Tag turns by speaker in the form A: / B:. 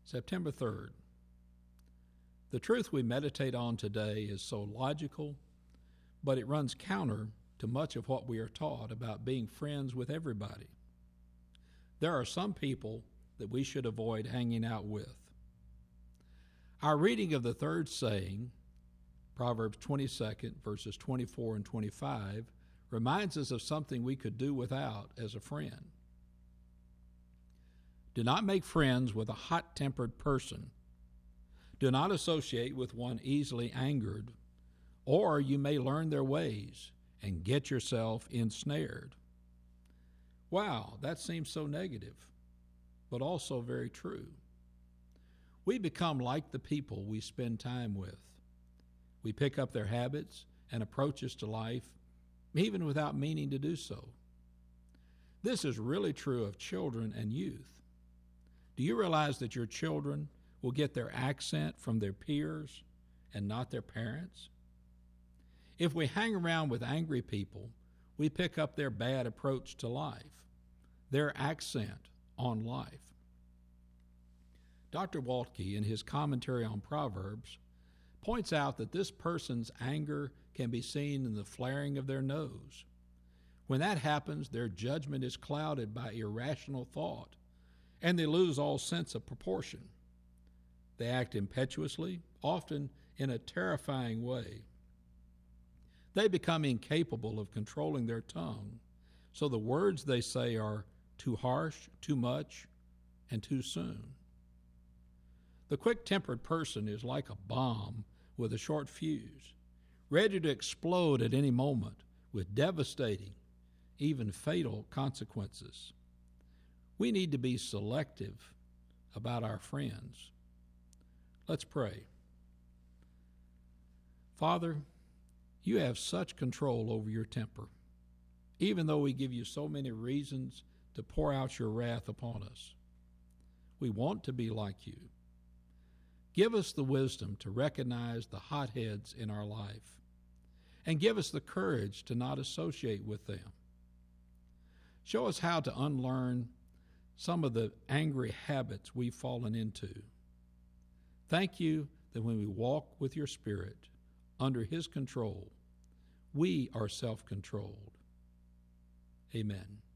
A: September 3rd. The truth we meditate on today is so logical, but it runs counter to much of what we are taught about being friends with everybody. There are some people that we should avoid hanging out with. Our reading of the third saying, Proverbs 22, verses 24 and 25, reminds us of something we could do without as a friend. Do not make friends with a hot-tempered person. Do not associate with one easily angered, or you may learn their ways and get yourself ensnared. Wow, that seems so negative, but also very true. We become like the people we spend time with. We pick up their habits and approaches to life, even without meaning to do so. This is really true of children and youth. Do you realize that your children will get their accent from their peers and not their parents? If we hang around with angry people, we pick up their bad approach to life, their accent on life. Dr. Waltke, in his commentary on Proverbs, points out that this person's anger can be seen in the flaring of their nose. When that happens, their judgment is clouded by irrational thought, and they lose all sense of proportion. They act impetuously, often in a terrifying way. They become incapable of controlling their tongue, so the words they say are too harsh, too much, and too soon. The quick-tempered person is like a bomb with a short fuse, ready to explode at any moment with devastating, even fatal consequences. We need to be selective about our friends. Let's pray. Father, you have such control over your temper, even though we give you so many reasons to pour out your wrath upon us. We want to be like you. Give us the wisdom to recognize the hotheads in our life, and give us the courage to not associate with them. Show us how to unlearn some of the angry habits we've fallen into. Thank you that when we walk with your Spirit under his control, we are self-controlled. Amen.